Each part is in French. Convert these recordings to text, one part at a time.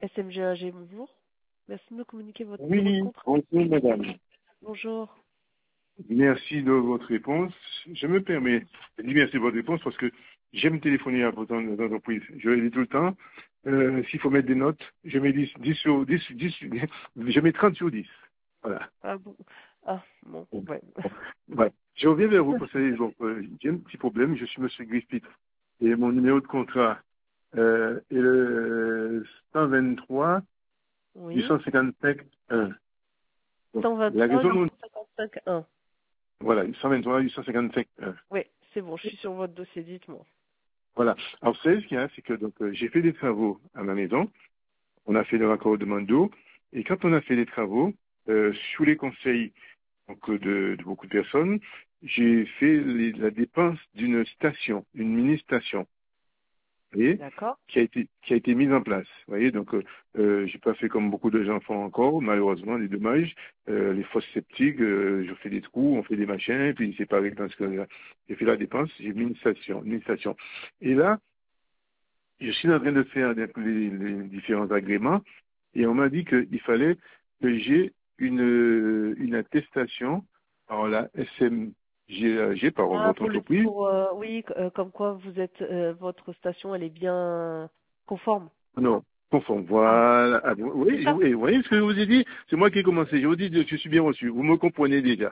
SMGAG, bonjour. Merci de me communiquer votre numéro de Oui, contrat. bonjour madame. Bonjour. Merci de votre réponse. Je me permets de dire merci de votre réponse parce que j'aime téléphoner à votre entreprise. Je le dis tout le temps. S'il faut mettre des notes, je mets 10 sur 10, 10, je mets 30 sur 10. Voilà. Ah bon. Ah, bon, ouais. Ouais. Je reviens vers vous parce que j'ai un petit problème. Je suis monsieur Griffith et mon numéro de contrat est le 123 Oui. 855 1. Donc, la 123, raison dont 855, 1. voilà, 123 855 1. Oui, c'est bon, je suis sur votre dossier, dites-moi. Voilà. Alors, ce qu'il y a, c'est que donc j'ai fait des travaux à ma maison. On a fait le raccordement d'eau. Et quand on a fait les travaux, sous les conseils donc, de beaucoup de personnes, j'ai fait la dépense d'une station, une mini-station. Vous voyez, D'accord. qui a été mise en place. Vous voyez, donc j'ai pas fait comme beaucoup de gens font encore, malheureusement, les dommages, les fosses septiques, je fais des trous, on fait des machins, puis c'est pareil dans ce cas-là. J'ai fait la dépense, j'ai mis une station. Et là, je suis en train de faire les différents agréments, et on m'a dit qu'il fallait que j'ai une attestation par la SMGAG, par Ah, votre entreprise. oui, comme quoi vous êtes, votre station, elle est bien conforme. Non, conforme. Ah, Voilà. Ah, c'est oui, ça. oui, vous voyez ce que je vous ai dit? C'est moi qui ai commencé. Je vous dis, je suis bien reçu. Vous me comprenez déjà.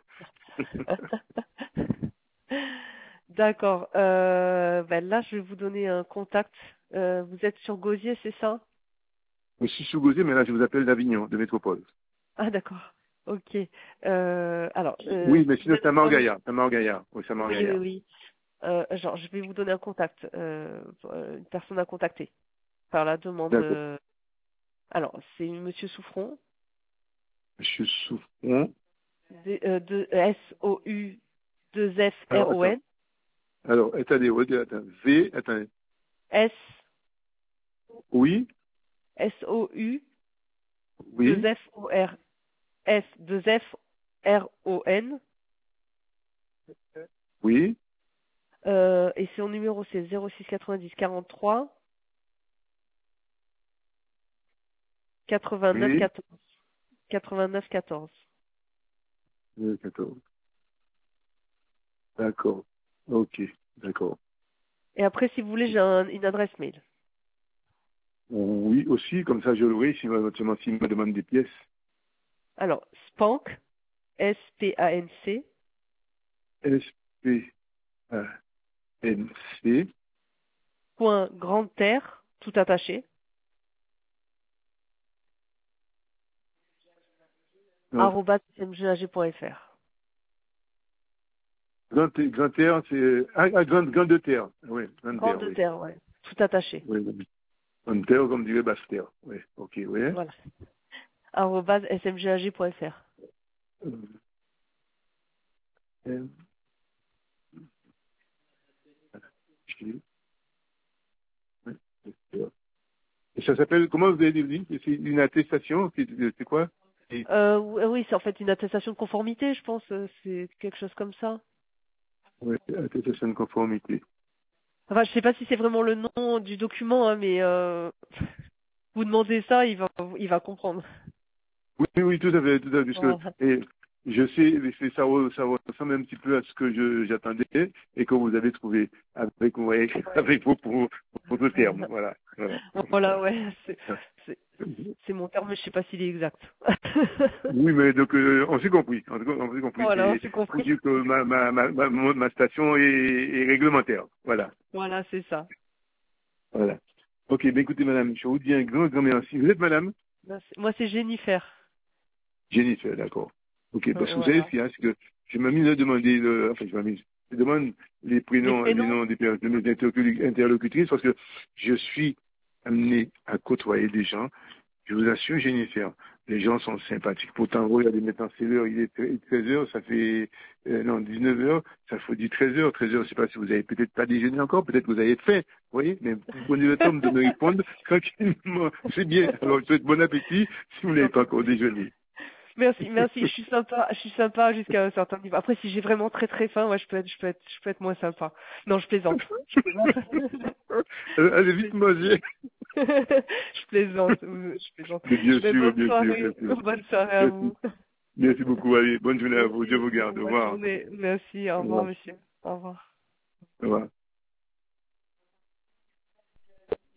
D'accord. Ben là, je vais vous donner un contact. Vous êtes sur Gosier, c'est ça? Je suis sous-gosé, mais là, je vous appelle d'Avignon, de Métropole. Ah, d'accord. Ok. Alors, Oui, mais vous sinon, êtes c'est à vraiment... Morgaillard. C'est à Morgaillard. Oui, c'est à Oui, oui, Morgaillard. oui. Genre, je vais vous donner un contact, une personne à contacter par la demande. D'accord. Alors, c'est Monsieur Souffron, Monsieur Souffron. de S-O-U 2 Alors, attends. F-R-O-N, Alors, attendez, attendez. V, attendez. S, Oui, S-O-U 2 oui, F-O-R, S 2 F-R-O-N, oui, et son numéro c'est 06 90 43 89 oui. 14. 89 14. 14. D'accord. Ok, d'accord. Et après, si vous voulez, j'ai une adresse mail. Oui, aussi, comme ça, je l'aurai s'il me demande des pièces. Alors, Spank, S-P-A-N-C, S-P-A-N-C. point grande terre, tout attaché, Non, arobase mgag.fr. Grand Terre, c'est... Grande Terre. Oui, Grande Terre, Grande oui. terre, ouais. Tout attaché. Oui, oui. Grande Terre, comme dirait Basse Terre. Oui, ok, oui. Voilà. Arobase smgag.fr. Euh, Et ça s'appelle, comment vous avez dit? C'est une attestation, c'est quoi? Oui, c'est en fait une attestation de conformité, je pense. C'est quelque chose comme ça. Oui, attestation de conformité. Enfin, je sais pas si c'est vraiment le nom du document, hein, mais vous demandez ça, il va comprendre. Oui, oui, tout à fait, tout à fait, puisque Voilà. et je sais, ça ressemble un petit peu à ce que j'attendais et que vous avez trouvé avec, ouais, Ouais. avec votre terme, voilà. Voilà. Voilà, ouais. C'est mon terme, mais je sais pas s'il est exact. Oui, mais donc on s'est compris, on s'est compris, Voilà, on c'est s'est pour compris. dire que ma station est réglementaire, voilà, Voilà, c'est ça. voilà. Ok, ben écoutez madame, je vous dis un grand, grand merci. Vous êtes madame Moi, c'est Jennifer. Jennifer, d'accord. Ok, parce que vous savez ce Voilà. qu'il y a, c'est que je m'amuse à demander, enfin je demande les Les prénoms, les prénoms? noms de mes interlocutrices parce que je suis amené à côtoyer des gens. Je vous assure, Jennifer, les gens sont sympathiques. Pourtant, regardez, maintenant c'est l'heure, il est 13 heures, ça fait, non, 19 heures, ça fait du 13 heures, 13 heures, je sais pas si vous avez peut-être pas déjeuné encore, peut-être que vous avez faim, vous voyez, mais vous prenez le temps de me répondre tranquillement, c'est bien. Alors, je vous souhaite bon appétit si vous n'avez pas encore déjeuné. Merci, merci. Je suis sympa jusqu'à un certain niveau. Après, si j'ai vraiment très très faim, ouais, je peux être moins sympa. Non, je plaisante. Je plaisante. Allez vite manger. Je plaisante, je plaisante. Mais bien Mais sûr, bien sûr, bien sûr. bonne soirée à vous. Merci beaucoup. Allez, bonne journée à vous. Merci. Dieu vous garde. Au Bonne revoir. journée. Merci. Au Au revoir, revoir. monsieur. Au revoir. Au revoir.